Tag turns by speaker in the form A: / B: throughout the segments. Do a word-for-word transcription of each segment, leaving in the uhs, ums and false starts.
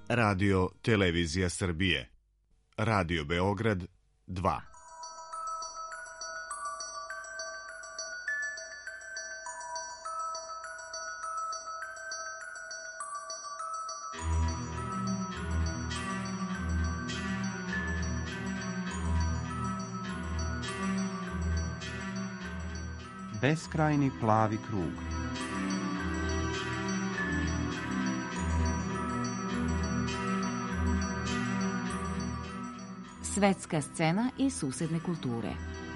A: Radio Televizija Srbije. Radio Beograd dva.
B: Beskrajni plavi krug.
C: Svetska scena i susedne kulture.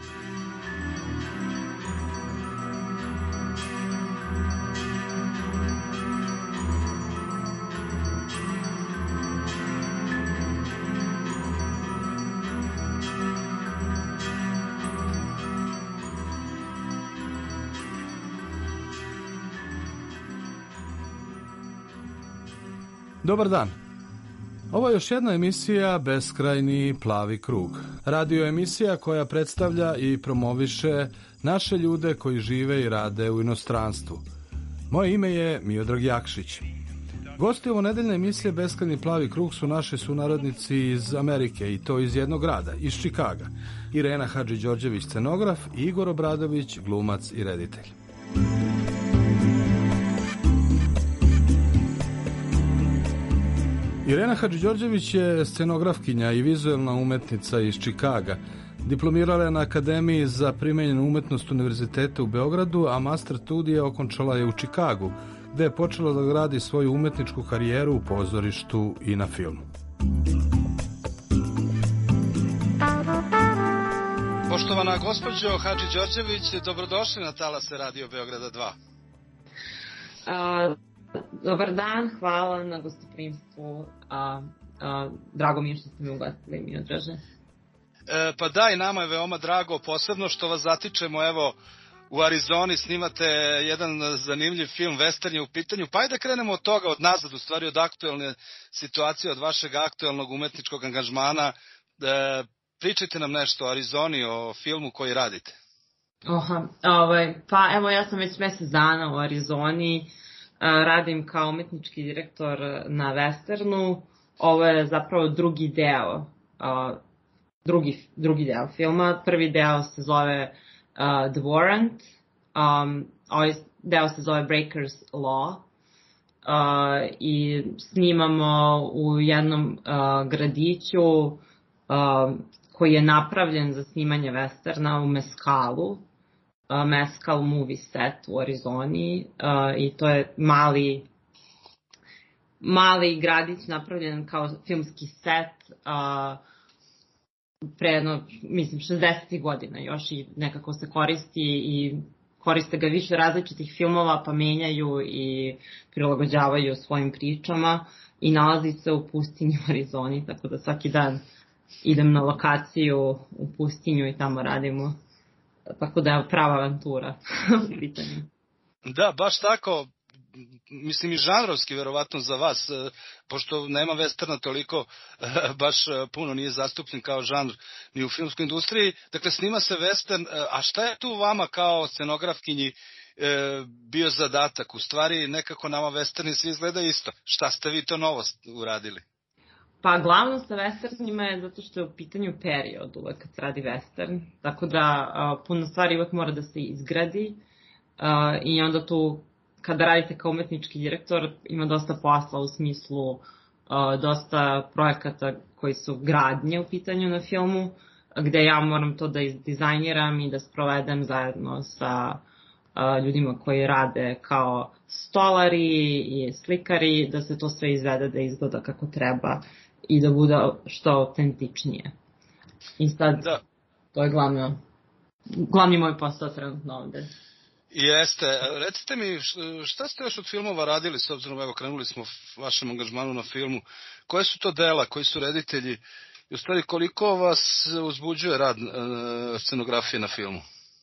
D: Dobar dan. Ovo je još jedna emisija Beskrajni plavi krug. Radio emisija koja predstavlja i promoviše naše ljude koji žive i rade u inostranstvu. Moje ime je Miodrag Jakšić. Gosti ovo nedeljne emisije Beskrajni plavi krug su naši sunarodnici iz Amerike, i to iz jednog grada, iz Čikaga. Irena Hadži-Đorđević, scenograf, i Igor Obradović, glumac i reditelj. Irena Hadži-Đorđević je scenografkinja i vizuelna umetnica iz Čikaga. Diplomirala je na Akademiji za primenjenu umetnost Univerziteta u Beogradu, a master studije okončala je u Čikagu, gde je počela da gradi svoju umetničku karijeru u pozorištu i na filmu.
E: Poštovana gospođo Hadži-Đorđević, dobrodošli na talase Radio Beograda dva.
F: Uh... Dobar dan, hvala na gostoprimstvu. A, a, drago mi je što ste me ugostili, Miodraže.
E: E, pa da, i nama je veoma drago, posebno što vas zatičemo, evo, u Arizoni snimate jedan zanimljiv film, western je u pitanju, pa ajde da krenemo od toga, od nazad, u stvari od aktuelne situacije, od vašeg aktuelnog umetničkog angažmana. E, pričajte nam nešto o Arizoni, o filmu koji radite.
F: Oha, ovaj, pa evo, ja sam već mesec dana u Arizoni. Radim kao umetnički direktor na westernu. Ovo je zapravo drugi deo, drugi, drugi deo filma. Prvi deo se zove uh, The Warrant, um, ovaj deo se zove Breaker's Law. Uh, i snimamo u jednom uh, gradiću uh, koji je napravljen za snimanje westerna u Mescalu. Uh, Mescal movie set u Arizoni, uh, i to je mali mali gradić napravljen kao filmski set uh, pre jedno, mislim, šezdesetih godina još, i nekako se koristi i koriste ga više različitih filmova, pa menjaju i prilagođavaju svojim pričama, i nalazi se u pustinji u Arizoni, tako da svaki dan idem na lokaciju u pustinju i tamo radimo. Tako da je prava avantura u pitanju.
E: Da, baš tako, mislim i žanrovski verovatno za vas, pošto nema westerna toliko, baš puno nije zastupljen kao žanr ni u filmskoj industriji. Dakle, snima se western, a šta je tu vama kao scenografkinji bio zadatak? U stvari nekako nama westerni svi izgleda isto. Šta ste vi to novo uradili?
F: Pa glavno sa westernima je zato što je u pitanju period uvek kad se radi western, tako da a, puno stvari uvek mora da se izgradi, a, i onda tu kada radite kao umetnički direktor ima dosta posla u smislu a, dosta projekata koji su gradnje u pitanju na filmu, gde ja moram to da izdizajniram i da sprovedem zajedno sa a, ljudima koji rade kao stolari i slikari, da se to sve izvede da izgleda kako treba i da bude što autentičnije. I sad, da. To je glavno, glavni moj posao trenutno ovde.
E: Jeste. Recite mi, šta ste još od filmova radili, s obzirom, evo, krenuli smo vašem angažmanu na filmu, koje su to dela, koji su reditelji, i u stvari koliko vas uzbuđuje rad e, scenografije na filmu?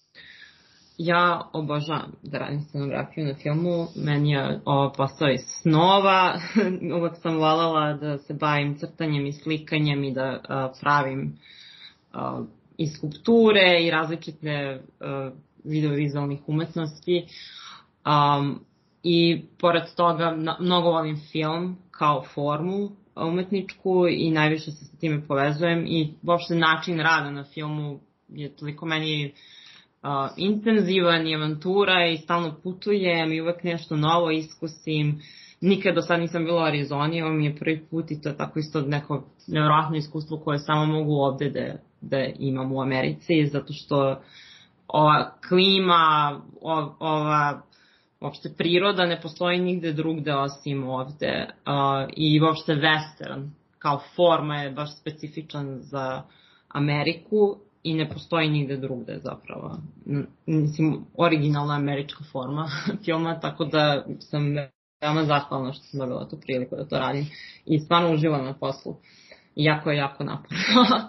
F: Ja obožavam da radim scenografiju na filmu, meni je ovo posao iz snova, uvek sam voljela da se bavim crtanjem i slikanjem i da uh, pravim uh, i skulpture i različite uh, video-vizualnih umetnosti. Um, I pored toga, mnogo volim film kao formu, umetničku i najviše se sa time povezujem i uopšte način rada na filmu je toliko meni uh, intenzivan i avantura i stalno putujem i uvek nešto novo iskusim. Nikad do sad nisam bila u Arizoni, ovo mi je prvi put i to je tako isto neko nevjerojatno iskustvo koje samo mogu ovde da, da imam u Americi, zato što ova klima, ova, ova uopšte priroda ne postoji nigde drugde osim ovde uh, i uopšte western kao forma je baš specifičan za Ameriku i ne postoji nigde drugde zapravo. Mislim, originalna američka forma filma, tako da sam veoma zahvalna što sam dobila tu priliku da to radim i stvarno uživam na poslu. Jako je jako naporno.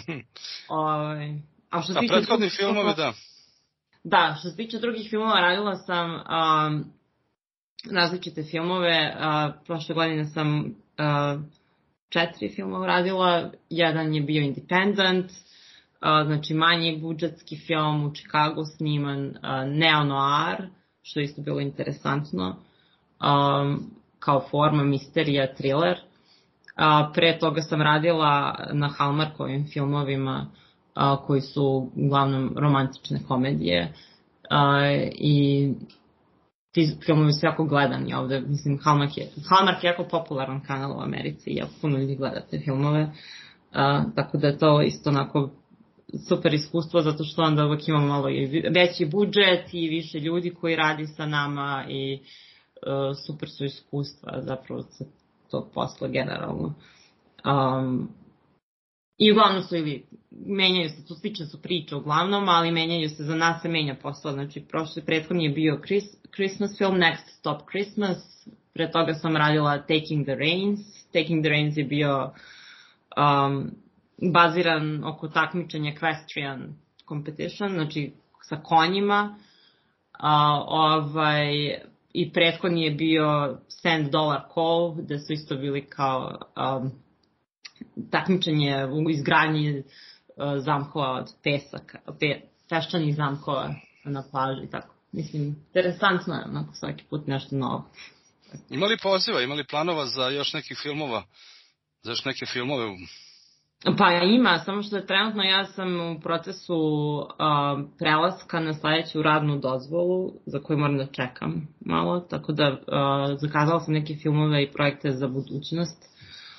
F: Ove, a što
E: a prethodni filmovi, da.
F: Da, što se tiče drugih filmova, radila sam um, različite filmove. Uh, prošle godine sam uh, četiri filmova radila. Jedan je bio Independent, uh, znači manji budžetski film u Chicagu sniman, uh, neo-noir, što je isto bilo interesantno, um, kao forma misterija, thriller. Uh, pre toga sam radila na Hallmarkovim filmovima, Uh, koji su uglavnom romantične komedije uh, i ti filmovi su jako gledani ovde. Mislim, Hallmark je, Hallmark je jako popularan kanal u Americi i jako puno ljudi gleda te filmove, uh, tako da je to isto onako super iskustvo, zato što onda uvek imamo malo i veći budžet i više ljudi koji radi sa nama i uh, super su iskustva zapravo sa tog posla generalno. Um, I uglavnom su ili menjaju se, tu slične su priče uglavnom, ali menjaju se, za nas se menja posla. Znači, prošli prethodni je bio Chris, Christmas film, Next Stop Christmas, pre toga sam radila Taking the Reins. Taking the Reins je bio um, baziran oko takmičenja equestrian competition, znači sa konjima. Uh, ovaj, I prethodni je bio Sand Dollar Cove, gde su isto bili kao um, takmičenje u izgradnji uh, zamkova od pesaka, pe, peščanih zamkova na plaži i tako. Mislim, interesantno je onako svaki put nešto novo.
E: Ima li poziva, ima li planova za još nekih filmova, za još neke filmove?
F: Pa ima, samo što je trenutno ja sam u procesu uh, prelaska na sledeću radnu dozvolu za koju moram da čekam malo, tako da uh, zakazala sam neke filmove i projekte za budućnost.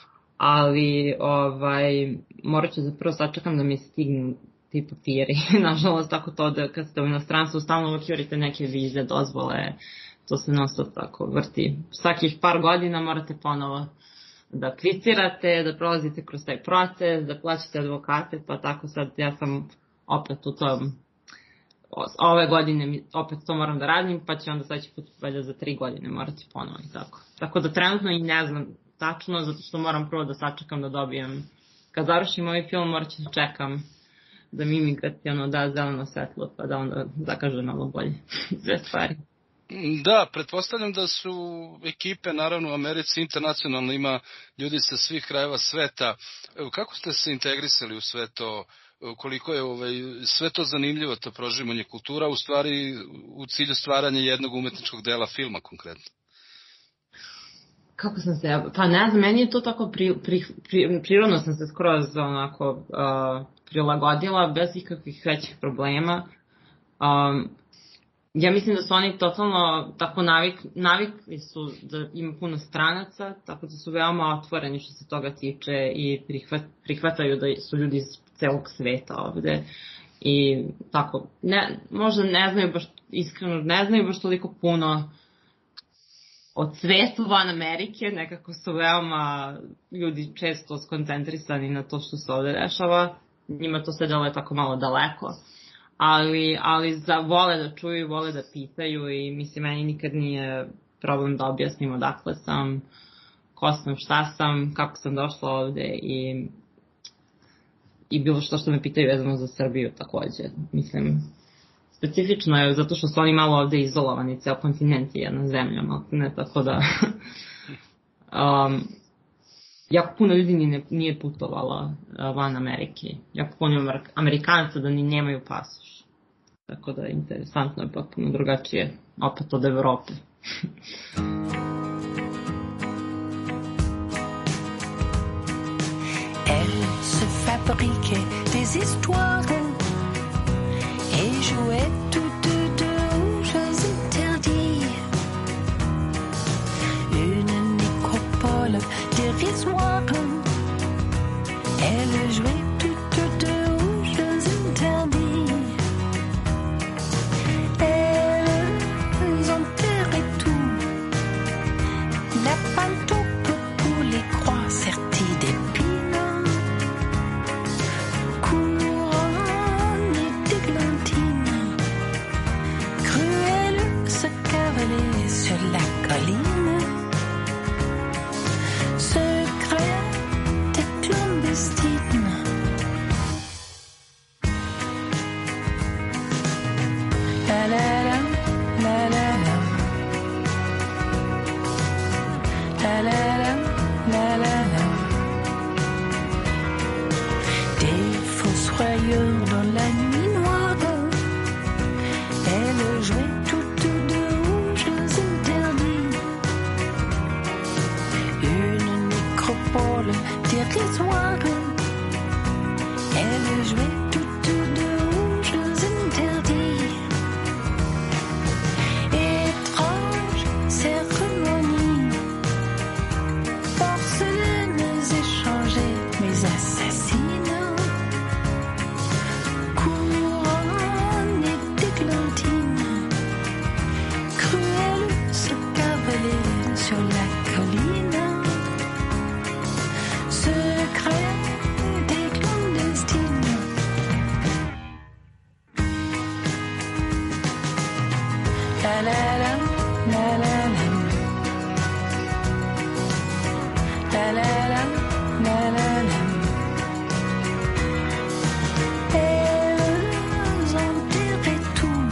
F: Ali ovaj, morat ću zapravo sačekam da mi stignu ti papiri. Nažalost, tako to da kad ste u inostranstvu stalno uvijek neke vize, dozvole, to se non stop tako vrti. Svakih par godina morate ponovo da aplicirate, da prolazite kroz taj proces, da plaćate advokate, pa tako sad ja sam opet u tom, ove godine opet to moram da radim, pa će onda sledeći put valjda za tri godine morati ponovo i tako. Tako da trenutno i ne znam tačno, zato što moram prvo da sačekam da dobijem, kad završim ovaj film morat ću da čekam da mi imigracijalno da zeleno svetlo, pa da onda zakaže malo bolje sve stvari.
E: Da, pretpostavljam da su ekipe, naravno u Americi internacionalno ima ljudi sa svih krajeva sveta. Kako ste se integrisali u sve to? Koliko je ovaj, sve to zanimljivo, to prožimanje kultura, u stvari u cilju stvaranja jednog umetničkog dela filma konkretno?
F: Kako sam se, pa ne znam, meni je to tako pri, pri, pri, prirodno sam se skroz onako uh, prilagodila bez ikakvih većih problema. Um, ja mislim da su oni totalno tako navik, navikli su da ima puno stranaca, tako da su veoma otvoreni što se toga tiče i prihvat, prihvataju da su ljudi iz celog sveta ovde. I tako, ne, možda ne znaju baš, iskreno ne znaju baš toliko puno od svetu van Amerike, nekako su veoma ljudi često skoncentrisani na to što se ovde dešava, njima to sve deluje tako malo daleko, ali, ali za, vole da čuju, vole da pitaju i mislim, meni nikad nije problem da objasnim odakle sam, ko sam, šta sam, kako sam došla ovde i, i bilo što što me pitaju vezano za Srbiju takođe, mislim. Specifično je zato što su oni malo ovde izolovani, ceo kontinent je jedna zemlja, ne, tako da um, jako puno ljudi nije, nije putovala van Amerike, jako puno Amerikanaca da ni nemaju pasoš, tako da interesantno je potpuno drugačije, opet od Evrope.
G: fabriquait des histoires et jouait toutes deux aux jeux interdits. Une nécropole dérisoire, elle jouait toutes deux aux jeux interdits. Elles enterraient tout, la pantoupe pour les croix serties d'épines, couronnées d'églantines, cruelles se cavalaient sur la colline, secrète et clandestine. La la la, la la la, la la la, la la la. Des fossoyeurs dans la nuit noire, elles jouaient toutes deux aux jeux interdits. Une nécropole dérisoire, elles jouaient toutes deux aux jeux interdits. Étrange cérémonie, porcelaines échangées, mais assassines, couronnées d'églantines, cruelles se cavalaient sur la colline, secrète et clandestine. La la la, la la la, la la la, la la la. Elles enterraient tout,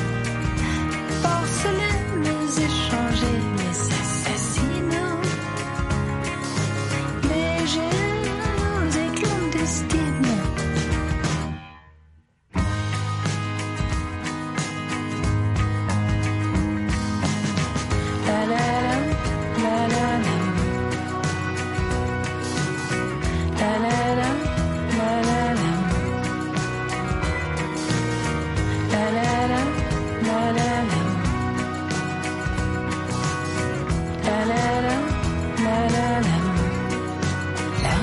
G: porcelaines échangées, mais assassines, légères et clandestines. La la la, la la la, la la la, la la la, la la la, la la la, la la la, la la la, la.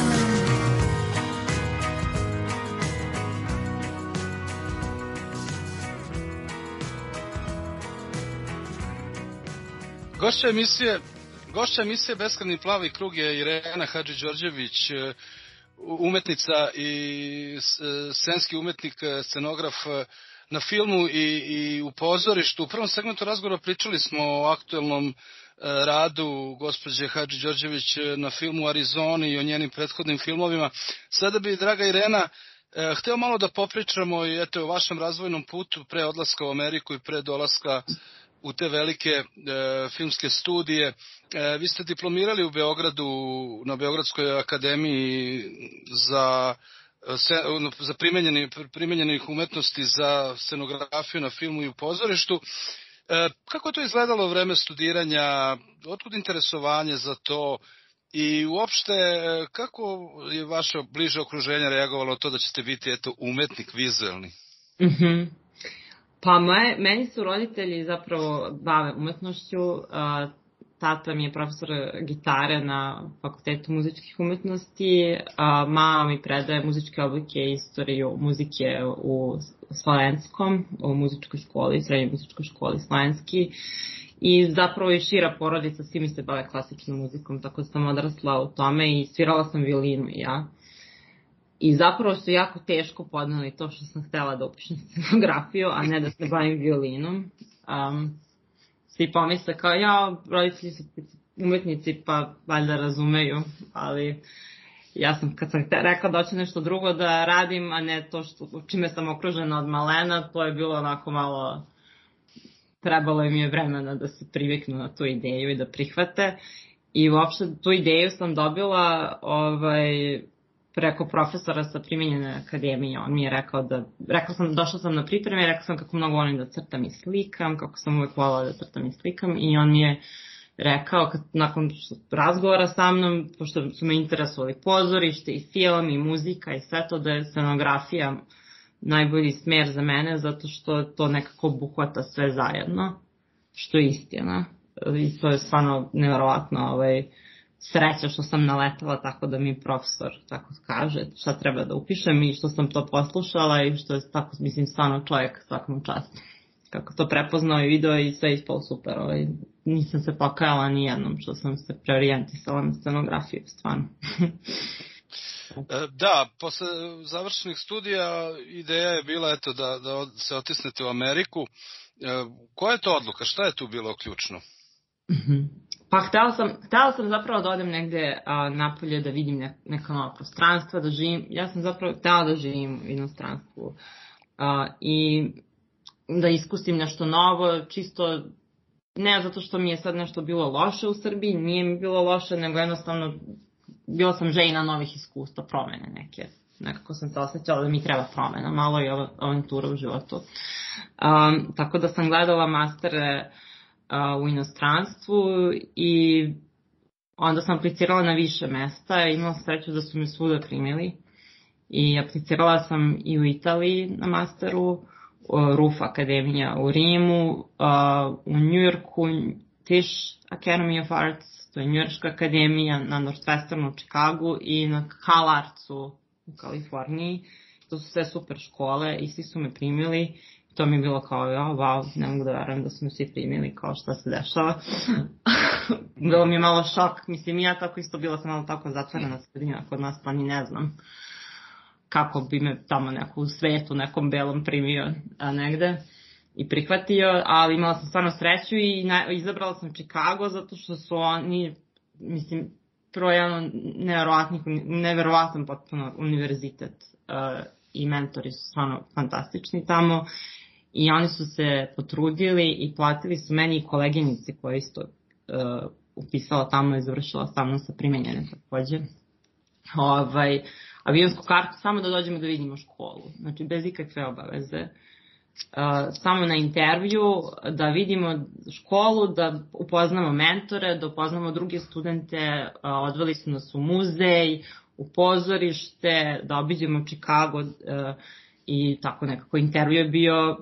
E: Gošća emisije, gošća emisije Beskrajni plavi krug je Irena Hadži-Đorđević, e, umetnica i s- e, scenski umetnik, e, scenograf e, na filmu i, i u pozorištu. U prvom segmentu razgovora pričali smo o aktuelnom e, radu gospođe Hadži-Đorđević e, na filmu Arizoni i o njenim prethodnim filmovima. Sada bi, draga Irena, e, hteo malo da popričamo i eto, o vašem razvojnom putu pre odlaska u Ameriku i pre dolaska u te velike e, filmske studije. E, vi ste diplomirali u Beogradu na Beogradskoj akademiji za e, se, za primenjeni, primenjenih umetnosti za scenografiju na filmu i u pozorištu. E, kako je to izgledalo vreme studiranja? Otkud interesovanje za to? I uopšte, e, kako je vaše bliže okruženje reagovalo to da ćete biti eto umetnik vizuelni?
F: Mhm. Pa moje, meni su roditelji zapravo bave umetnošću. Uh, tata mi je profesor gitare na Fakultetu muzičkih umetnosti, a mama mi predaje muzičke oblike i istoriju muzike u Slovenskom, u muzičkoj školi, srednjoj muzičkoj školi Slovenski. I zapravo i šira porodica, svi mi se bave klasičnom muzikom, tako da sam odrasla u tome i svirala sam violinu i ja. I zapravo su jako teško podneli to što sam htela da upišem scenografiju, a ne da se bavim violinom. Um, svi pomisle kao, ja, roditelji su umetnici, pa valjda razumeju, ali ja sam, kad sam rekla da hoću nešto drugo da radim, a ne to što, čime sam okružena od malena, to je bilo onako malo, trebalo im je vremena da se priviknu na tu ideju i da prihvate. I uopšte tu ideju sam dobila ovaj, preko profesora sa primenjene akademije. On mi je rekao da, rekao sam, došla sam na pripreme i rekao sam kako mnogo volim da crtam i slikam, kako sam uvek volala da crtam i slikam, i on mi je rekao, kad, nakon razgovora sa mnom, pošto su me interesovali pozorište i film i muzika i sve to, da je scenografija najbolji smer za mene, zato što to nekako obuhvata sve zajedno, što je istina. I to je stvarno nevjerovatno ovaj, sreća što sam naletala tako da mi profesor tako kaže šta treba da upišem i što sam to poslušala i što je tako, mislim, stvarno čovjek svakom častu. Kako to prepoznao i video i sve ispalo super. Ovaj, nisam se pokajala ni jednom što sam se preorijentisala na scenografiju, stvarno.
E: Da, posle završenih studija ideja je bila eto, da, da se otisnete u Ameriku. Koja je to odluka? Šta je tu bilo ključno?
F: Pa htela sam, htela sam zapravo da odem negde a, napolje, da vidim ne, neka nova prostranstva, da živim. Ja sam zapravo htela da živim u inostranstvu a, i da iskustim nešto novo, čisto ne zato što mi je sad nešto bilo loše u Srbiji, nije mi bilo loše, nego jednostavno bila sam željna novih iskustva, promene neke. Nekako sam se osjećala da mi treba promena, malo i avantura u životu. Um, tako da sam gledala mastere uh, u inostranstvu i onda sam aplicirala na više mesta. Imala sreću da su me svuda primili i aplicirala sam i u Italiji na masteru, uh, R U F Akademija u Rimu, uh, u Njujorku Tisch Academy of Arts, to je Njujorška akademija, na Northwesternu u Chicagu i na Cal Artsu u Kaliforniji. To su sve super škole i svi su me primili. To mi je bilo kao, ja, wow, ne mogu da verujem da su me svi primili, kao šta se dešava. Bilo mi je malo šok, mislim, ja tako isto bila sam malo tako zatvorena sredina kod nas, pa ni ne znam kako bi me tamo neko u svetu, nekom belom primio a, negde i prihvatio, ali imala sam stvarno sreću i na, izabrala sam Chicago zato što su oni, mislim, prvo jedan neverovatan potpuno univerzitet uh, i mentori su stvarno fantastični tamo i oni su se potrudili i platili su meni i koleginici koja isto uh, upisala tamo i završila sa mnom sa primenjene takođe. Ovaj, avionsku kartu samo da dođemo da vidimo školu, znači bez ikakve obaveze. Uh, samo na intervju, da vidimo školu, da upoznamo mentore, da upoznamo druge studente, uh, odveli su nas u muzej, u pozorište, da obiđemo Chicago uh, i tako nekako intervju je bio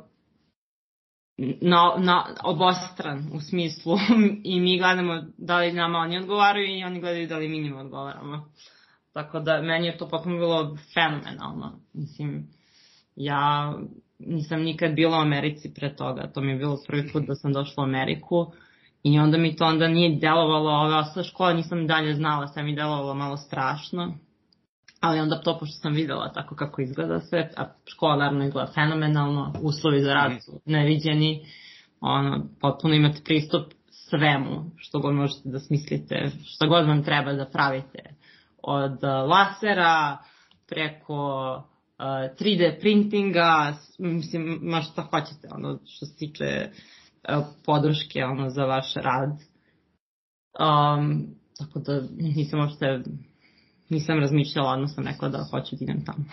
F: na, na, obostran u smislu i mi gledamo da li nama oni odgovaraju i oni gledaju da li mi njima odgovaramo. Tako da meni je to potpuno bilo fenomenalno. Mislim, ja nisam nikad bila u Americi pre toga, to mi je bilo prvi put da sam došla u Ameriku i onda mi to onda nije delovalo, ova ostala škola nisam dalje znala, sve mi delovalo malo strašno, ali onda to pošto sam videla tako kako izgleda sve, a škola naravno izgleda fenomenalno, uslovi za rad su neviđeni, ono, potpuno imate pristup svemu što god možete da smislite, što god vam treba da pravite, od lasera preko Uh, tri D printinga, mislim, ma šta hoćete, ono, što se tiče uh, podrške, ono, za vaš rad. Um, tako da nisam ošte, nisam razmišljala, odmah sam rekla da hoću da idem tamo.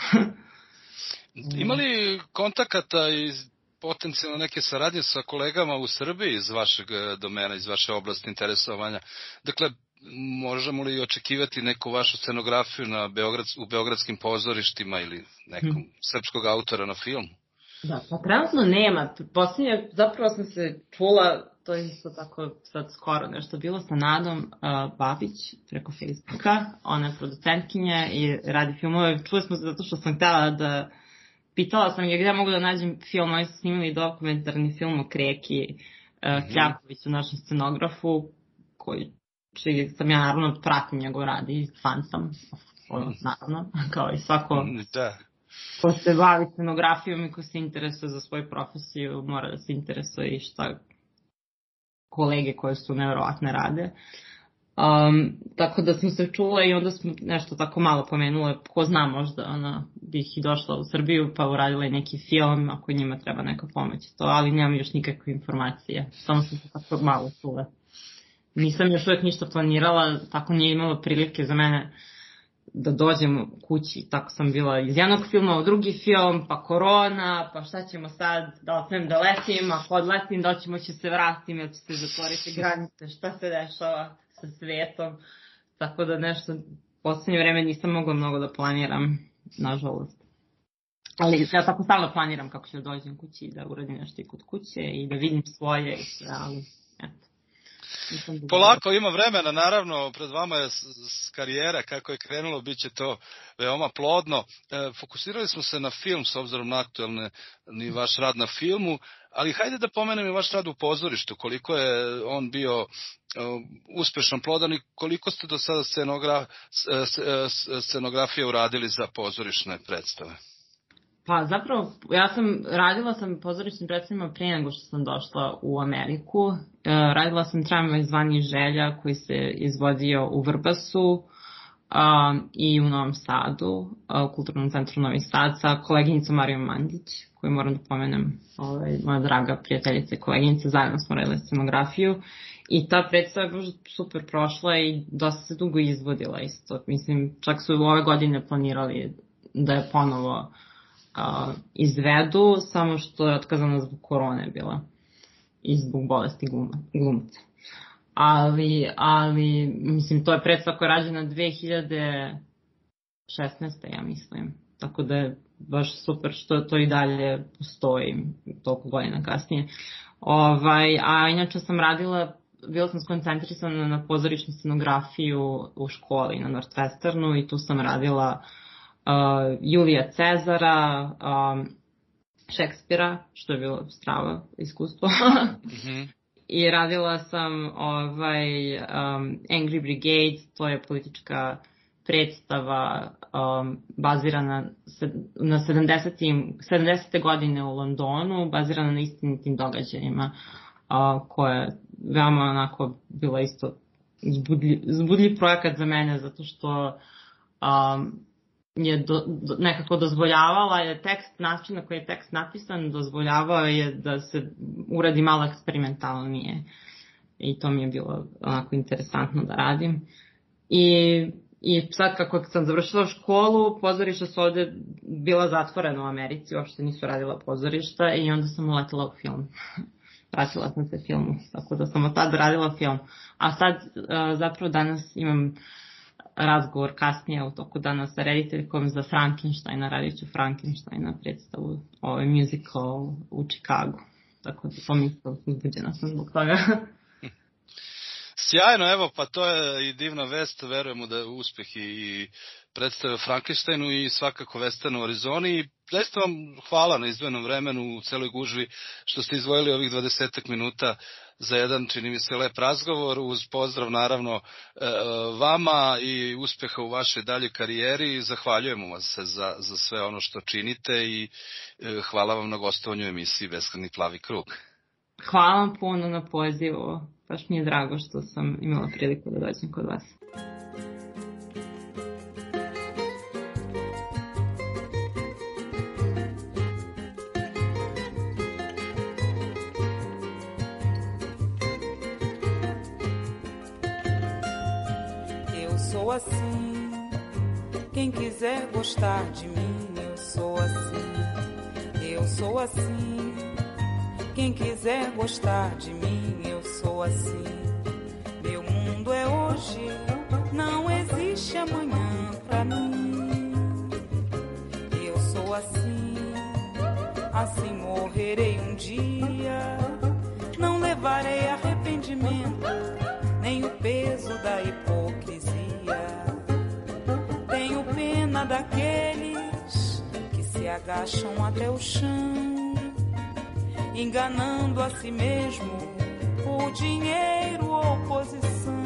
E: Ima li kontakata i potencijalno neke saradnje sa kolegama u Srbiji iz vašeg domena, iz vaše oblasti interesovanja? Dakle, možemo li očekivati neku vašu scenografiju na Beograd, u beogradskim pozorištima ili nekom hmm. srpskog autora na filmu?
F: Da, pa trenutno nema. Posljednje, zapravo sam se čula, to je isto tako sad skoro nešto bilo sa Nadom uh, Babić preko Facebooka. Ona je producentkinja i radi filmove. Čuli smo se zato što sam htjela da, pitala sam je gdje mogu da nađem film. Oni su snimili dokumentarni film o Kreki uh, Kljakoviću, našem scenografu, koji čiji sam ja naravno pratim njegov rad i fan sam, ono, naravno, kao i svako
E: da.
F: Ko se bavi scenografijom i ko se interesuje za svoju profesiju, mora da se interesuje i šta kolege koje su nevjerovatne rade. Um, tako da smo se čula i onda smo nešto tako malo pomenule, ko zna možda, ona bih i došla u Srbiju pa uradila i neki film ako njima treba neka pomoć, to, ali nemam još nikakve informacije, samo sam se tako malo čula. Nisam još uvijek ništa planirala, tako nije imalo prilike za mene da dođem kući. Tako sam bila iz jednog filma u drugi film, pa korona, pa šta ćemo sad, da li smijem da letim, ako odletim, da li ćemo će se vratim, ili će se zatvoriti granice, šta se dešava sa svetom. Tako da nešto, u poslednje vreme nisam mogla mnogo da planiram, nažalost. Ali ja tako stalno planiram kako ću da dođem kući i da uradim nešto i kod kuće i da vidim svoje i sve, ali eto.
E: Polako ima vremena, naravno, pred vama je karijera, kako je krenulo, bit će to veoma plodno. E, fokusirali smo se na film s obzirom na aktuelni ni vaš rad na filmu, ali hajde da pomenem i vaš rad u pozorištu, koliko je on bio uh, uspešan, plodan i koliko ste do sada scenogra, scenografije uradili za pozorišne predstave.
F: Pa zapravo, ja sam, radila sam pozorišnim predstavima prije nego što sam došla u Ameriku. E, radila sam Tramvaj zvani Želja koji se izvodio u Vrbasu a, i u Novom Sadu, a, u Kulturnom centru Novi Sad sa koleginicom Marijom Mandić, koju moram da pomenem, ovaj, moja draga prijateljica i koleginica, zajedno smo radili scenografiju. I ta predstava je super prošla i dosta se dugo izvodila isto. Mislim, čak su ove godine planirali da je ponovo Uh, izvedu, samo što je otkazana zbog korone bila i zbog bolesti glumca. Ali, ali, mislim, to je predstava koja je rađena dve hiljade šesnaeste. ja mislim. Tako da je baš super što to i dalje postoji toliko godina kasnije. Ovaj, a inače sam radila, bila sam skoncentrisana na pozorišnu scenografiju u školi na Northwesternu i tu sam radila Uh, Julija Cezara, um, Šekspira, što je bilo strava iskustvo. Mm-hmm. I radila sam ovaj, um, Angry Brigade, to je politička predstava um, bazirana na sedamdesete godine u Londonu, bazirana na istinitim događajima, uh, koja je veoma onako bila isto zbudljiv, zbudljiv projekat za mene, zato što um, je do, do, nekako dozvoljavala je tekst, način na koji je tekst napisan, dozvoljavao je da se uradi malo eksperimentalnije. I to mi je bilo onako interesantno da radim. I, i sad kako sam završila školu, pozorišta su ovde bila zatvorena u Americi, uopšte nisu radila pozorišta i onda sam uletila u film. Vratila sam se filmu, tako da sam od tada radila film. A sad zapravo danas imam razgovor kasnije u toku dana sa rediteljkom za Frankensteina, radit ću Frankensteina predstavu, ovaj musical u Chicagu. Tako da pomislila sam, uzbuđena sam zbog toga.
E: Sjajno, evo, pa to je i divna vest, verujemo da je uspeh i predstave o Frankensteinu i svakako Western u Arizoni i zaista vam hvala na izdvojenom vremenu u celoj gužvi što ste izdvojili ovih dvadesetak minuta za jedan, čini mi se, lep razgovor, uz pozdrav naravno vama i uspeha u vašoj daljoj karijeri. Zahvaljujemo vas se za, za sve ono što činite i hvala vam na gostovanju u emisiji Beskrajni plavi krug.
F: Hvala vam puno na pozivu, baš mi je drago što sam imala priliku da dođem kod vas.
H: Sou assim, quem quiser gostar de mim, eu sou assim. Eu sou assim, quem quiser gostar de mim, eu sou assim. Meu mundo é hoje, não existe amanhã pra mim. Eu sou assim, assim morrerei um dia. Não levarei arrependimento, nem o peso da hipocrisia. Tenho pena daqueles que se agacham até o chão, enganando a si mesmo por dinheiro ou posição.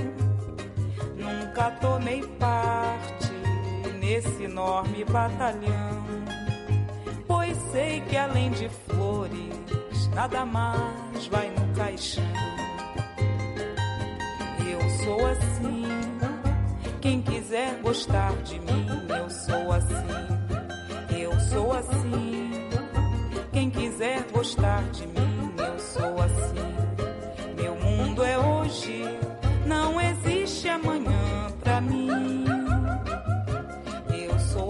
H: Nunca tomei parte nesse enorme batalhão, pois sei que além de flores nada mais vai no caixão. Eu sou assim, quem quiser gostar de mim, eu sou assim. Eu sou assim, quem quiser gostar de mim, eu sou assim. Meu mundo é hoje, não existe amanhã pra mim.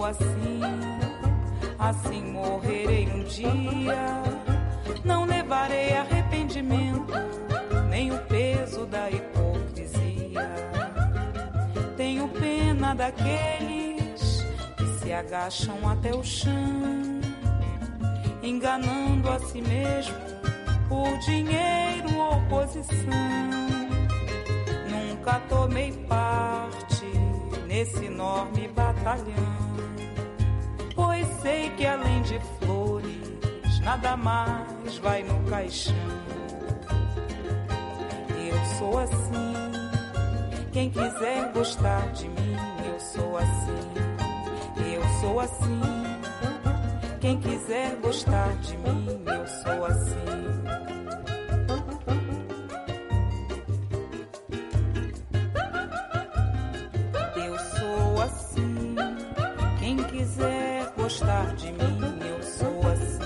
H: sou assim, assim morrerei um dia. Não levarei arrependimento, nem o peso da hipocrisia. Tenho pena daqueles que se agacham até o chão, enganando a si mesmo por dinheiro ou posição. Nunca tomei parte nesse enorme batalhão, pois sei que além de flores nada mais vai no caixão. Eu sou assim, quem quiser gostar de mim, eu sou assim. Eu sou assim, quem quiser gostar de mim, eu sou assim. Eu sou assim, quem quiser gostar de mim, eu sou assim.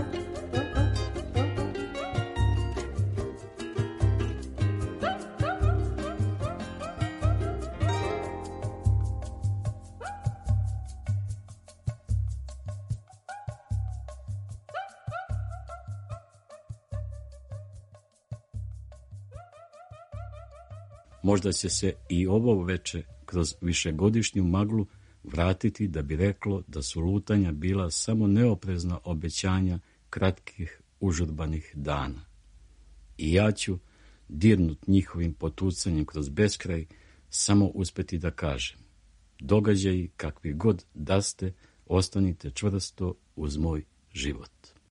I: Možda će se i ovo veče kroz višegodišnju maglu vratiti da bi reklo da su lutanja bila samo neoprezna obećanja kratkih užurbanih dana. I ja ću, dirnut njihovim potucanjem kroz beskraj, samo uspeti da kažem: događaji kakvi god da ste, ostanite čvrsto uz moj život.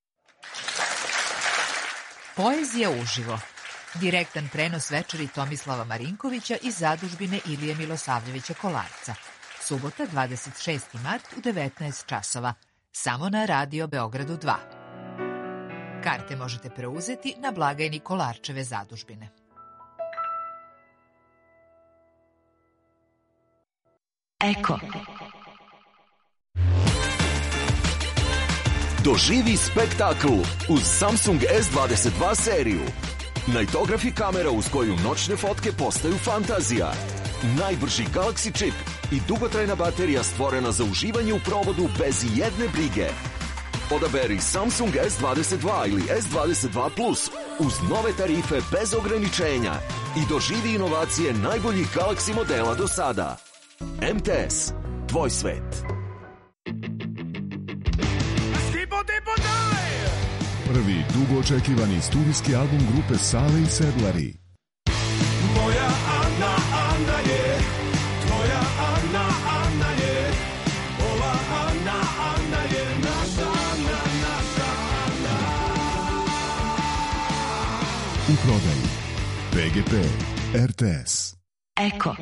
J: Poezija uživo. Direktan prenos večeri Tomislava Marinkovića iz zadužbine Ilije Milosavljevića Kolarca. Subota, dvadeset šesti mart u devetnaest časova. Samo na Radio Beogradu dva. Karte možete preuzeti na blagajni Kolarčeve zadužbine.
G: Eko.
K: Doživi spektakl uz Samsung S dvadeset dva seriju. Nightography kamera uz koju noćne fotke postaju fantazija. Najbrži Galaxy čip i dugotrajna baterija stvorena za uživanje u provodu bez jedne brige. Odaberi Samsung S dvadeset dva ili S dvadeset dva plus uz nove tarife bez ograničenja i doživi inovacije najboljih Galaxy modela do sada. M T S, tvoj svet.
L: Prvi dugo očekivani studijski album grupe Sale i Sedlari.
M: Moja Ana, Ana je, tvoja Ana, Ana je, ova Ana, Ana je naša Ana, naša Ana.
L: U prodaji P G P, R T S.
G: Eko.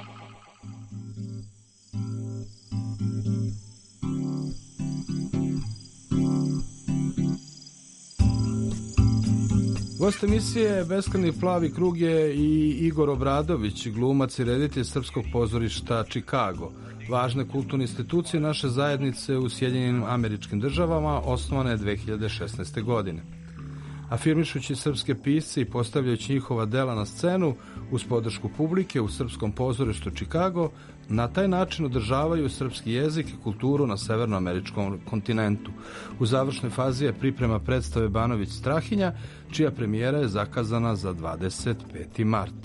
D: Gost emisije Beskrajni plavi krug je i Igor Obradović, glumac i reditelj Srpskog pozorišta Chicago, važne kulturne institucije naše zajednice u Sjedinjenim Američkim Državama, osnovane dve hiljade šesnaeste. godine. Afirmišući srpske pisce i postavljajući njihova dela na scenu uz podršku publike u Srpskom pozorištu Chicago, na taj način održavaju srpski jezik i kulturu na severnoameričkom kontinentu. U završnoj fazi je priprema predstave Banović Strahinja, čija premijera je zakazana za dvadeset peti mart.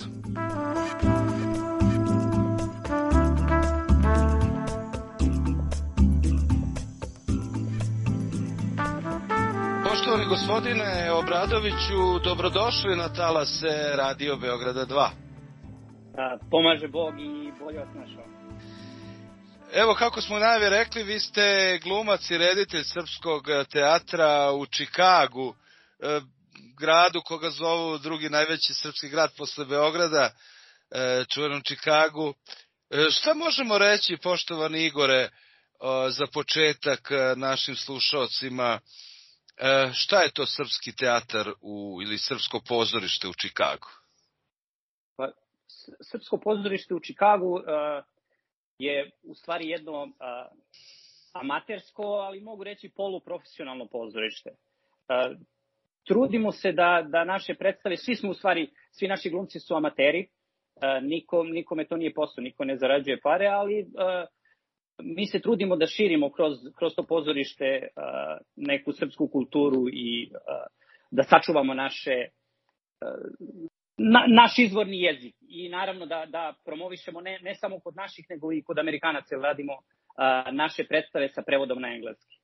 E: Poštovani gospodine Obradoviću, dobrodošli na talase Radio Beograda dva.
N: A, pomaže Bog i bolje vas našao.
E: Evo, kako smo najave rekli, vi ste glumac i reditelj Srpskog teatra u Čikagu, gradu koga zovu drugi najveći srpski grad posle Beograda, čuvenom Čikagu. Šta možemo reći, poštovani Igore, za početak našim slušaocima, šta je to Srpski teatar u, ili Srpsko pozorište u Čikagu?
N: Pa, Srpsko pozorište u Čikagu uh, je u stvari jedno uh, amatersko, ali mogu reći poluprofesionalno pozorište. Uh, trudimo se da, da naše predstave, svi smo u stvari, svi naši glumci su amateri, uh, nikom, nikome to nije posao, niko ne zarađuje pare, ali uh, mi se trudimo da širimo kroz, kroz to pozorište uh, neku srpsku kulturu i uh, da sačuvamo naše, uh, na, naš izvorni jezik. I naravno da, da promovišemo ne, ne samo kod naših, nego i kod Amerikanaca, jer radimo uh, naše predstave sa prevodom na engleski.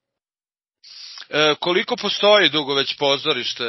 E: E, koliko postoji dugo već pozorište?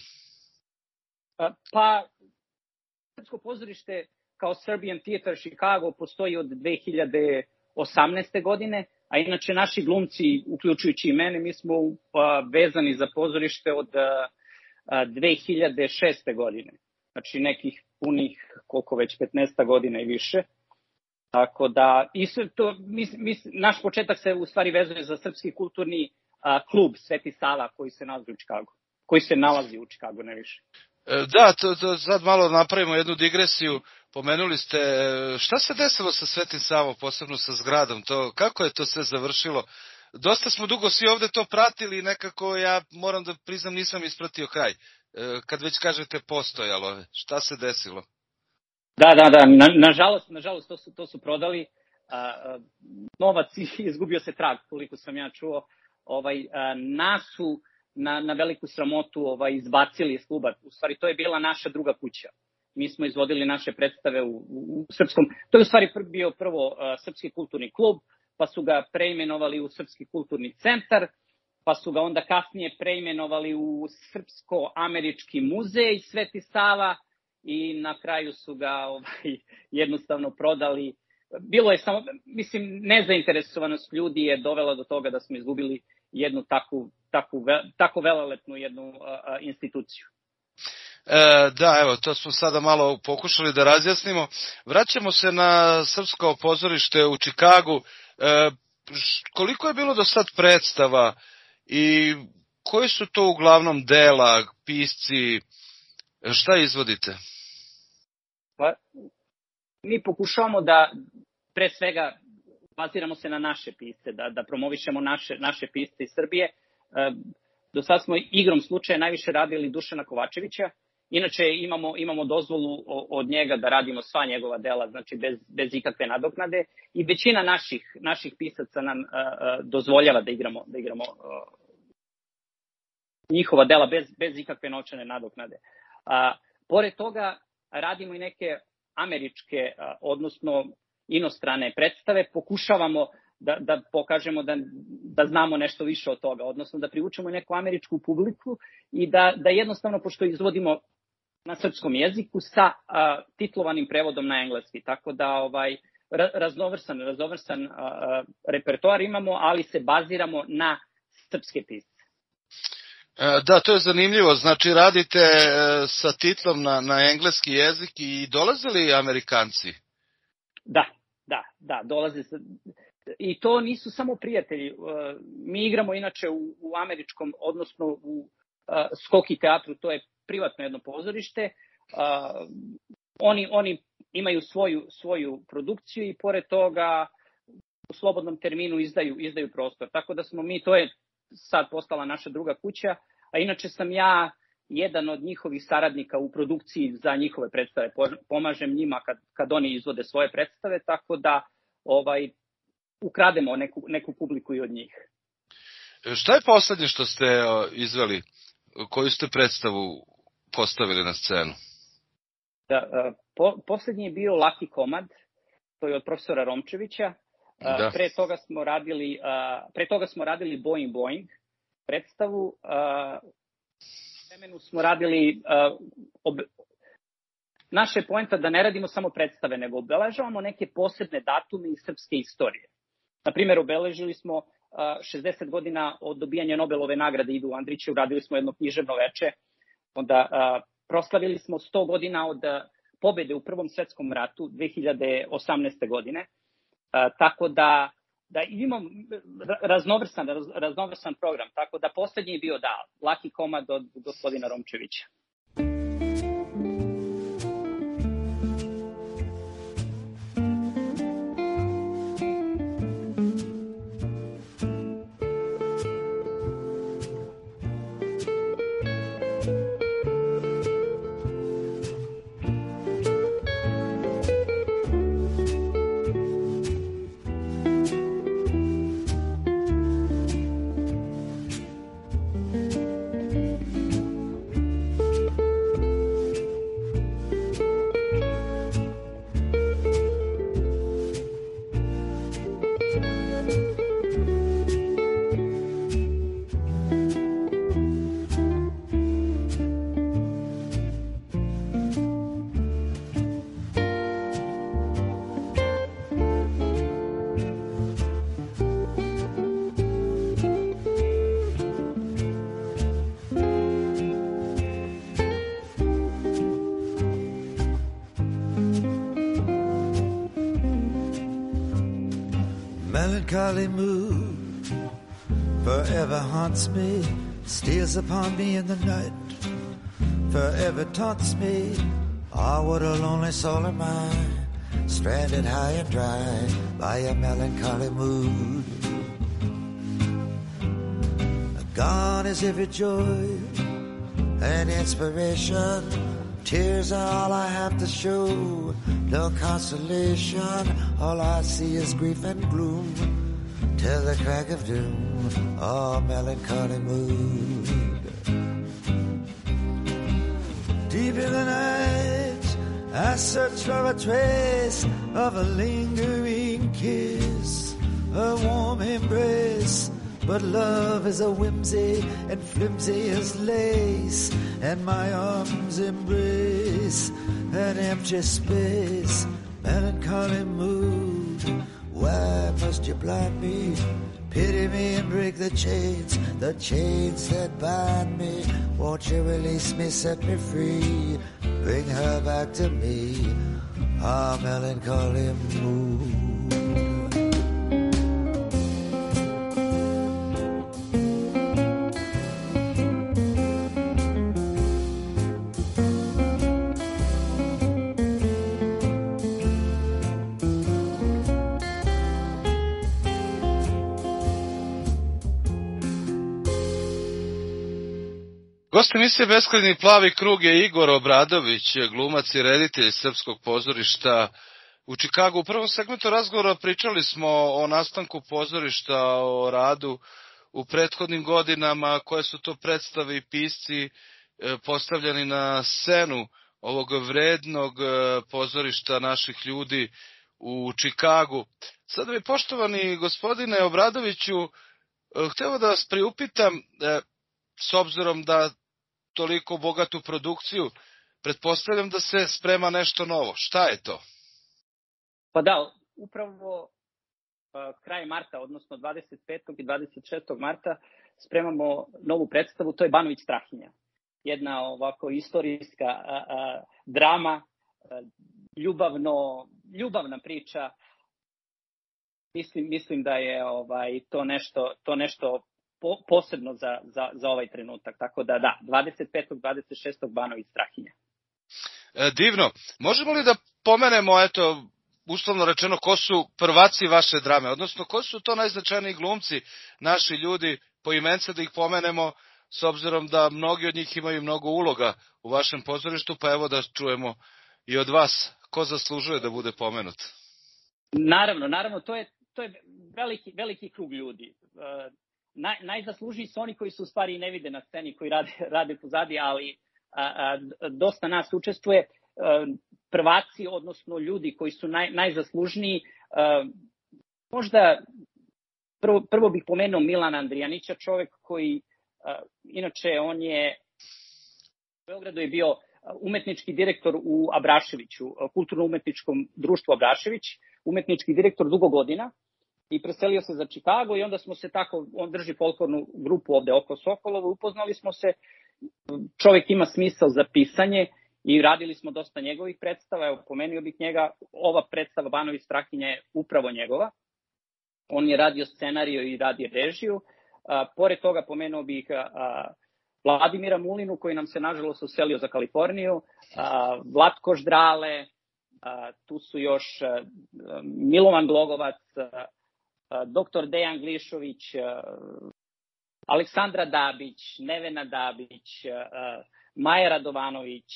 N: Uh, pa, srpsko pozorište kao Serbian Theater Chicago postoji od dve hiljade osamnaeste. godine, a inače naši glumci, uključujući i mene, mi smo uh, vezani za pozorište od uh, dve hiljade šeste. godine. Znači nekih punih, koliko već, petnaest godina i više. Tako da, i sve to, mis, mis, naš početak se u stvari vezuje za srpski kulturni uh, klub Sveti Sava koji se nalazi u Čikagu. Koji se nalazi u Čikagu, ne više.
E: Da, to, to sad malo napravimo jednu digresiju. Pomenuli ste, šta se desilo sa Svetim Savom, posebno sa zgradom? To, kako je to sve završilo? Dosta smo dugo svi ovde to pratili i nekako ja moram da priznam nisam ispratio kraj. Kad već kažete postojalo, šta se desilo?
N: Da, da, da, na, nažalost, nažalost to su, to su prodali. A, a, novac izgubio se trag, koliko sam ja čuo. Ovaj, a, nas su na, na veliku sramotu ovaj, izbacili iz kluba. U stvari, to je bila naša druga kuća. Mi smo izvodili naše predstave u, u, u srpskom. To je u stvari bio prvo uh, Srpski kulturni klub, pa su ga preimenovali u Srpski kulturni centar, pa su ga onda kasnije preimenovali u Srpsko-američki muzej Sveti Sava i na kraju su ga ovaj, jednostavno prodali. Bilo je samo, mislim, nezainteresovanost ljudi je dovela do toga da smo izgubili jednu takvu, takvu, tako velelepnu jednu uh, instituciju.
E: E, da, evo, to smo sada malo pokušali da razjasnimo. Vraćamo se na srpsko pozorište u Čikagu. E, koliko je bilo do sad predstava i koji su to uglavnom dela, pisci, šta izvodite?
N: Pa, mi pokušavamo da, pre svega, baziramo se na naše pisce, da, da promovišemo naše, naše pisce iz Srbije. E, do sad smo igrom slučaja najviše radili Dušana Kovačevića. Inače imamo, imamo dozvolu od njega da radimo sva njegova dela, znači bez, bez ikakve nadoknade. I većina naših, naših pisaca nam uh, uh, dozvoljava da igramo, da igramo uh, njihova dela bez, bez ikakve novčane nadoknade. Uh, pored toga radimo i neke američke, uh, odnosno inostrane predstave. Pokušavamo da, da pokažemo da, da znamo nešto više od toga, odnosno da privučemo neku američku publiku i da, da jednostavno, pošto izvodimo na srpskom jeziku sa a, titlovanim prevodom na engleski, tako da ovaj raznovrsan, raznovrsan a, a, repertoar imamo, ali se baziramo na srpske pisce.
E: Da, to je zanimljivo, znači radite sa titlom na, na engleski jezik i dolaze li Amerikanci?
N: Da, da, da, dolaze se. I to nisu samo prijatelji. Mi igramo inače u, u američkom, odnosno u uh, Skoki teatru, to je privatno jedno pozorište. Uh, oni, oni imaju svoju, svoju produkciju i pored toga u slobodnom terminu izdaju, izdaju prostor. Tako da smo mi, to je sad postala naša druga kuća, a inače sam ja jedan od njihovih saradnika u produkciji za njihove predstave. Pomažem njima kad, kad oni izvode svoje predstave, tako da ovaj, ukrademo neku, neku publiku i od njih.
E: Šta je poslednje što ste izveli? Koju ste predstavu postavili na scenu?
N: Da, po, poslednji je bio Laki komad, to je od profesora Romčevića. Da. Pre toga smo radili, pre toga smo radili Boing Boing predstavu. U vremenu smo radili ob... naša je poenta da ne radimo samo predstave, nego obeležavamo neke posebne datume iz srpske istorije. Na primjer, obeležili smo šezdeset godina od dobijanja Nobelove nagrade Ivu Andriću, radili smo jedno književno veče, onda proslavili smo sto godina od pobede u Prvom svetskom ratu dve hiljade osamnaeste. godine, tako da, da imamo raznovrsan, raznovrsan program, tako da poslednji je bio da, Laki komad od gospodina Romčevića.
O: melancholy mood forever haunts me, steals upon me in the night, forever taunts me. Ah, what a lonely soul am I, stranded high and dry by a melancholy mood. Gone is every joy and inspiration, tears are all I have to show, no consolation, all I see is grief and gloom, till the crack of doom, oh melancholy mood. Deep in the night, I search for a trace of a lingering kiss, a warm embrace, but love is a whimsy and flimsy as lace, and my arms embrace an empty space, melancholy mood. Why must you blind me? Pity me and break the chains, the chains that bind me. Won't you release me, set me free, bring her back to me, ah, melancholy mood.
E: Gost emisije Beskrajni plavi krug je Igor Obradović, glumac i reditelj Srpskog pozorišta u Čikagu. U prvom segmentu razgovora pričali smo o nastanku pozorišta, o radu u prethodnim godinama, koje su to predstave i pisci postavljeni na scenu ovog vrednog pozorišta naših ljudi u Čikagu. Sada bi, poštovani gospodine Obradoviću, hteo da vas priupitam, s obzirom da toliko bogatu produkciju, pretpostavljam da se sprema nešto novo. Šta je to?
N: Pa da, upravo uh, kraj marta, odnosno dvadeset petog i dvadeset šestog marta, spremamo novu predstavu, to je Banović Strahinja. Jedna ovako istorijska uh, uh, drama, uh, ljubavno, ljubavna priča. Mislim, mislim da je ovaj, to nešto, to nešto Po, posebno za, za, za ovaj trenutak. Tako da da, dvadeset petog i dvadeset šestog Banović Strahinja.
E: E, divno. Možemo li da pomenemo, eto, uslovno rečeno, ko su prvaci vaše drame, odnosno ko su to najznačajniji glumci, naši ljudi, po imence da ih pomenemo, s obzirom da mnogi od njih imaju mnogo uloga u vašem pozorištu, pa evo da čujemo i od vas ko zaslužuje da bude pomenut.
N: Naravno, naravno, to je, to je veliki, veliki krug ljudi. Uh, Naj, najzaslužniji su oni koji su u stvari ne vide na sceni, koji rade, rade pozadi, ali a, a, dosta nas učestvuje. A, prvaci, odnosno ljudi koji su naj, najzaslužniji, a, možda prvo, prvo bih pomenuo Milana Andrijanića, čovek koji, a, inače on je, u Beogradu je bio umetnički direktor u Abraševiću, kulturno-umetničkom društvu Abrašević, umetnički direktor dugo godina, i preselio se za Čikago i onda smo se tako, on drži folklornu grupu ovde oko Sokolovo, upoznali smo se, čovjek ima smisao za pisanje i radili smo dosta njegovih predstava, evo pomenuo bih njega, ova predstava Banović Strahinja je upravo njegova, on je radio scenariju i radi režiju, a, pored toga pomenuo bih a, Vladimira Mulinu koji nam se nažalost uselio za Kaliforniju, a, Vlatko Ždrale, a, tu su još a, Milovan Glogovac, a, doktor Dejan Glišović, Aleksandra Dabić, Nevena Dabić, Maja Radovanović,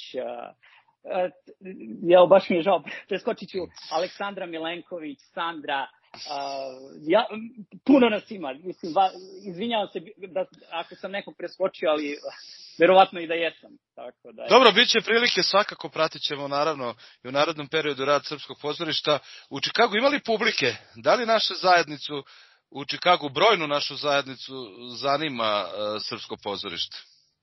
N: ja baš mi je žao, preskočit ću Aleksandra Milenković, Sandra, ja, puno nas ima, mislim, izvinjavam se da, ako sam nekog preskočio, ali verovatno i da jesam. Tako da je.
E: Dobro, bit će prilike, svakako pratit ćemo naravno i u narodnom periodu rad Srpskog pozorišta. U Čikagu imali publike? Da li našu zajednicu u Čikagu, brojnu našu zajednicu, zanima uh, Srpsko pozorište?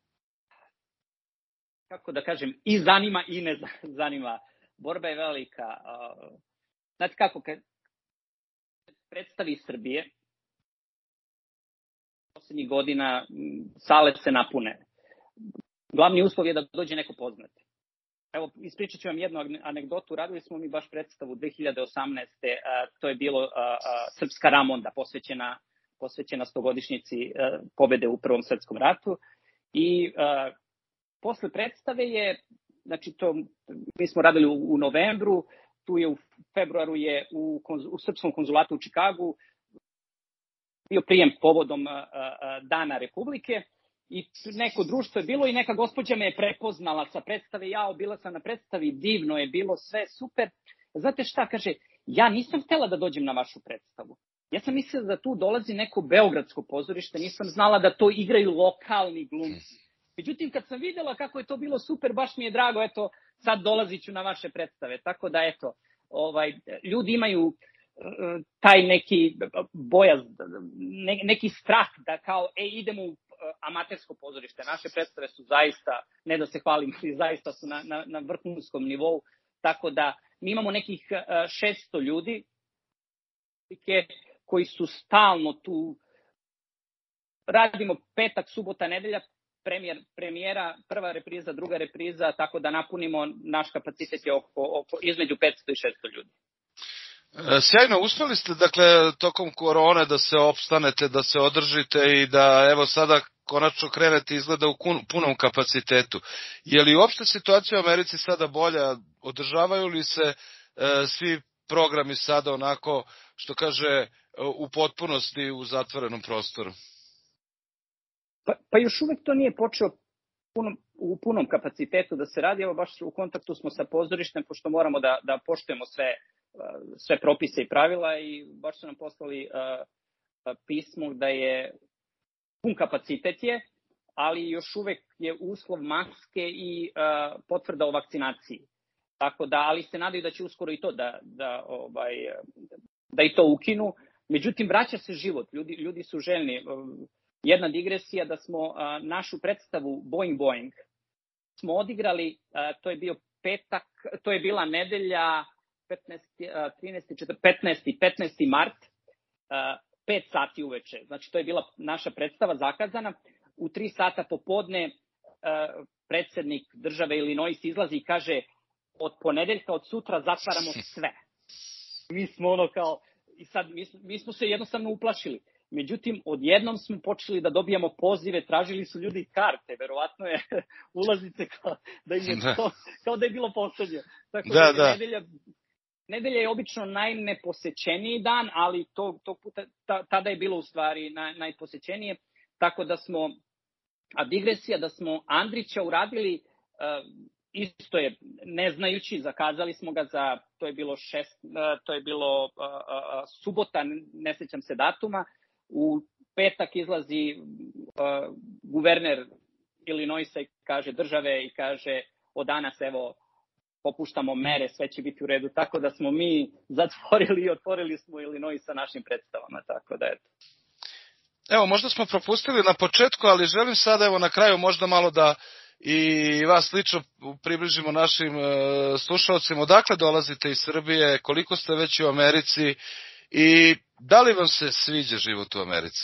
N: Kako da kažem, i zanima i ne zanima. Borba je velika. Uh, znate kako, kad predstavi Srbije, poslednjih godina sale se napune. Glavni uslov je da dođe neko poznat. evo, ispričat ću vam jednu anegdotu. Radili smo mi baš predstavu dve hiljade osamnaeste. To je bilo a, a, Srpska Ramonda, posvećena, posvećena stogodišnjici a, pobede u Prvom svetskom ratu. I a, posle predstave je, znači to, mi smo radili u, u novembru, tu je u februaru je u, u Srpskom konzulatu u Čikagu bio prijem povodom a, a, Dana Republike. I neko društvo je bilo i neka gospođa me je prepoznala sa predstave. Ja bila sam na predstavi, divno je bilo, sve super. Znate šta, kaže, ja nisam htela da dođem na vašu predstavu. Ja sam mislila da tu dolazi neko beogradsko pozorište, nisam znala da to igraju lokalni glumci. Međutim, kad sam videla kako je to bilo super, baš mi je drago, eto, sad dolazit ću na vaše predstave. Tako da, eto, ovaj, ljudi imaju taj neki bojaz, ne, neki strah da kao, e, idemo u amatersko pozorište. Naše predstave su zaista, ne da se hvalim, zaista su na, na, na vrhunskom nivou, tako da mi imamo nekih šesto ljudi koji su stalno tu. Radimo petak, subota, nedelja, premijer, premijera, prva repriza, druga repriza, tako da napunimo, naš kapacitet je oko, oko između petsto i šesto ljudi.
E: Sjajno, uspeli ste, dakle, tokom korone da se opstanete, da se održite i da, evo, sada konačno krenete izgleda u punom kapacitetu. Je li uopšte situacija u Americi sada bolja? Održavaju li se e, svi programi sada onako, što kaže, u potpunosti u zatvorenom prostoru?
N: Pa, pa još uvek to nije počeo punom, u punom kapacitetu da se radi. Evo, baš u kontaktu smo sa pozorištem, pošto moramo da, da poštujemo sve sve propise i pravila i baš su nam poslali uh, pismo da je pun kapacitet je, ali još uvek je uslov maske i uh, potvrda o vakcinaciji. Tako da, ali se nadaju da će uskoro i to da, da, ovaj, da i to ukinu. Međutim, vraća se život, ljudi, ljudi su željni. Jedna digresija da smo uh, našu predstavu Boing Boing smo odigrali, uh, to je bio petak, to je bila nedelja petnaesti, trinaesti, četrnaesti, petnaesti, petnaesti mart, pet sati uveče. Znači, to je bila naša predstava zakazana. U tri sata popodne predsednik države Illinois izlazi i kaže, od ponedeljka, od sutra zatvaramo sve. Mi smo ono kao, i sad mi, mi smo se jednostavno uplašili. Međutim, odjednom smo počeli da dobijamo pozive, tražili su ljudi karte, verovatno je ulaznice kao da im je to, kao da je bilo poslednje. Tako da, da, da. Nedelja, Nedelja je obično najneposećeniji dan, ali tog, tog puta, ta, tada je bilo u stvari naj, najposećenije. Tako da smo, a digresija da smo Andrića uradili, uh, isto je, ne znajući, zakazali smo ga za, to je bilo, šest, uh, to je bilo uh, uh, subota, ne sećam se datuma, u petak izlazi uh, guverner Illinoisa i kaže države i kaže od danas evo, popuštamo mere, sve će biti u redu, tako da smo mi zatvorili i otvorili smo Illinois sa našim predstavama, tako da eto.
E: Evo, možda smo propustili na početku, ali želim sada evo na kraju možda malo da i vas lično približimo našim uh, slušalcima. Odakle dolazite iz Srbije, koliko ste već u Americi i da li vam se sviđa život u Americi?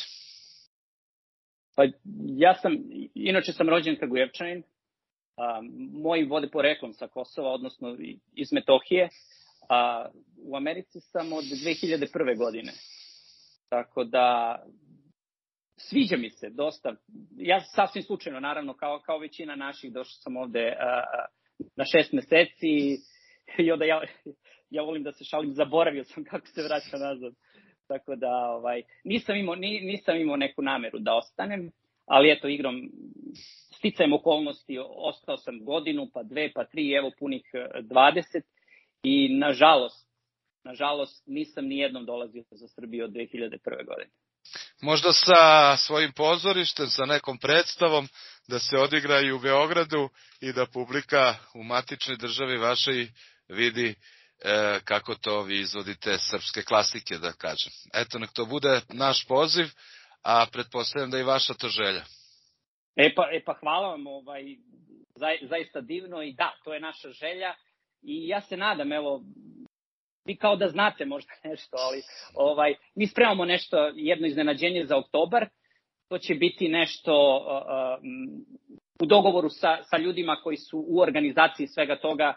N: Pa ja sam, inače sam rođen Kragujevčanin. A, moji vode poreklom sa Kosova, odnosno iz Metohije. A, u Americi sam od dve hiljade prve. godine. Tako da sviđa mi se dosta. Ja sasvim slučajno, naravno, kao, kao većina naših, došao sam ovde a, a, na šest meseci i onda ja, ja volim da se šalim, zaboravio sam kako se vraća nazad. Tako da ovaj, nisam, imao, nisam imao neku nameru da ostanem, ali eto, igrom, sticajem okolnosti, ostao sam godinu, pa dve, pa tri, evo punih dvadeset i nažalost, nažalost nisam ni jednom dolazio za Srbiju od dve hiljade prve. godine.
E: Možda sa svojim pozorištem, sa nekom predstavom da se odigraju u Beogradu i da publika u matičnoj državi vašoj vidi e, kako to vi izvodite srpske klasike, da kažem. Eto, nek to bude naš poziv, a pretpostavljam da i vaša to želja.
N: E pa, e pa hvala vam, ovaj, za, zaista divno i da, to je naša želja i ja se nadam, evo, vi kao da znate možda nešto, ali ovaj, mi spremamo nešto, jedno iznenađenje za oktobar, to će biti nešto uh, u dogovoru sa, sa ljudima koji su u organizaciji svega toga.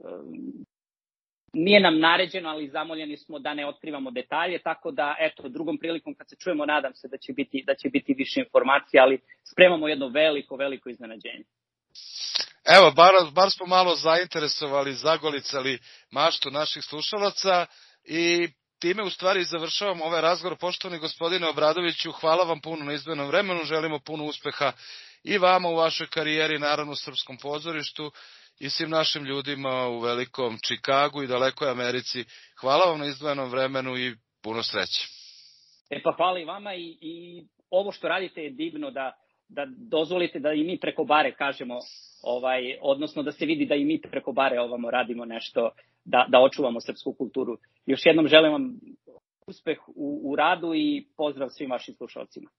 N: Nije nam naređeno, ali zamoljeni smo da ne otkrivamo detalje, tako da, eto, drugom prilikom kad se čujemo, nadam se da će biti, da će biti više informacija, ali spremamo jedno veliko, veliko iznenađenje.
E: Evo, bar, bar smo malo zainteresovali, zagolicali maštu naših slušalaca i time u stvari završavamo ovaj razgovor. Poštovani gospodine Obradoviću, hvala vam puno na izdvojenom vremenu, želimo puno uspeha i vama u vašoj karijeri, naravno u srpskom pozorištu i svim našim ljudima u velikom Čikagu i dalekoj Americi. Hvala vam na izdvojenom vremenu i puno sreće.
N: E pa hvala i vama i, i ovo što radite je divno, da, da dozvolite da i mi preko bare kažemo, ovaj, odnosno da se vidi da i mi preko bare ovamo radimo nešto, da, da očuvamo srpsku kulturu. Još jednom želim vam uspeh u, u radu i pozdrav svim vašim slušalcima.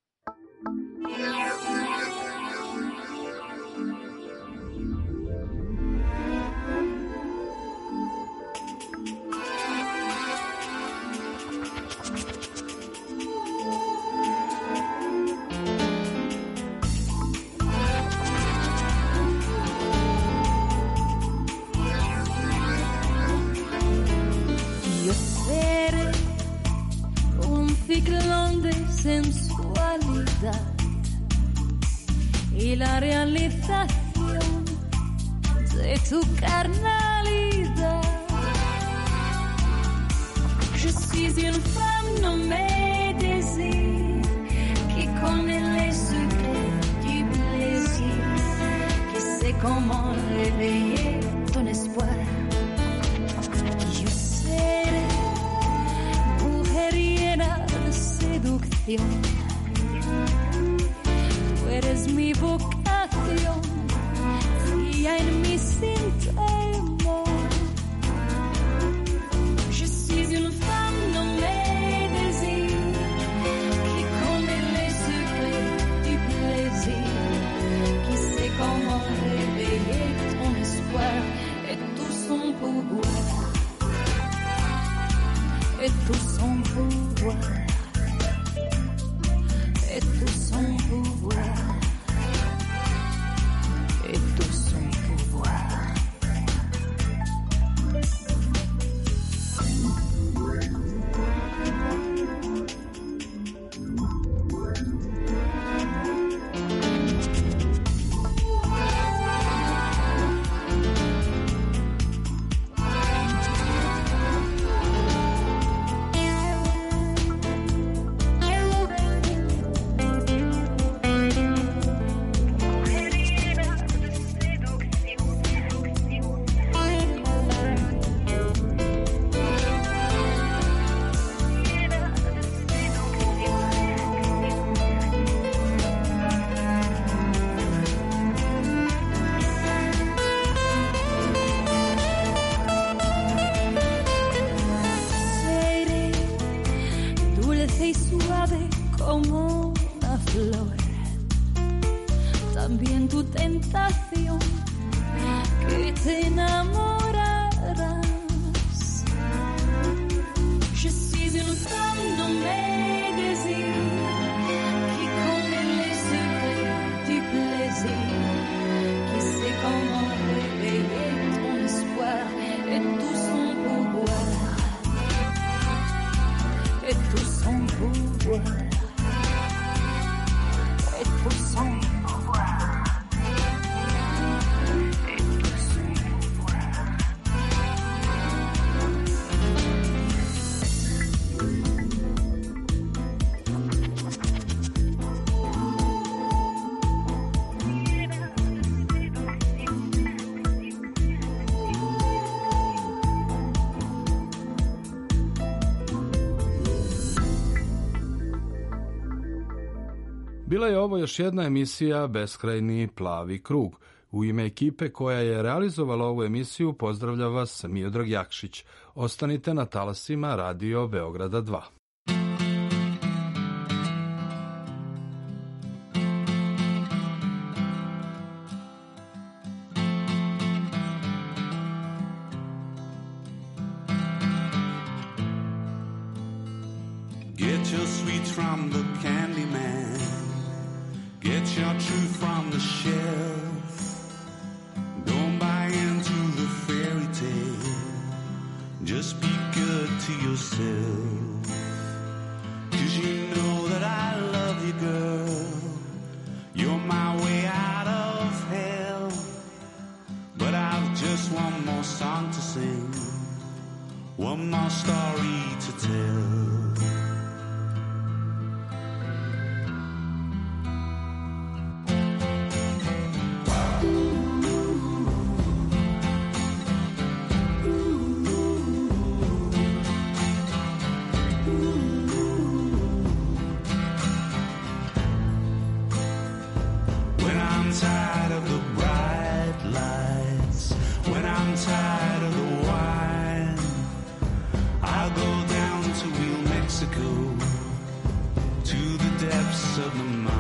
G: Ciclón de sensualidad y la realización de tu carnalidad. Je suis une femme nommée Désir qui connaît les secrets du plaisir, qui sait comment réveiller ton espoir. Je serai mujeriera seducción, tú eres mi vocación, fría en mi sin temor. Je suis une femme nommée Désir, qui connaît les secrets du plaisir, qui sait comment réveiller ton espoir et tout son pouvoir, et tout son pouvoir. Et tout son pouvoir, et tout son pouvoir.
D: Bila je ovo još jedna emisija Beskrajni plavi krug. U ime ekipe koja je realizovala ovu emisiju pozdravlja vas Miodrag Jakšić. Ostanite na talasima Radio Beograda dva.
M: Get your sweets from the candy man. Get your truth from the shelf. Don't buy into the fairy tale. Just be good to yourself. 'Cause you know that I love you, girl. You're my way out of hell. But I've just one more song to sing, one more story to tell. Of the mind.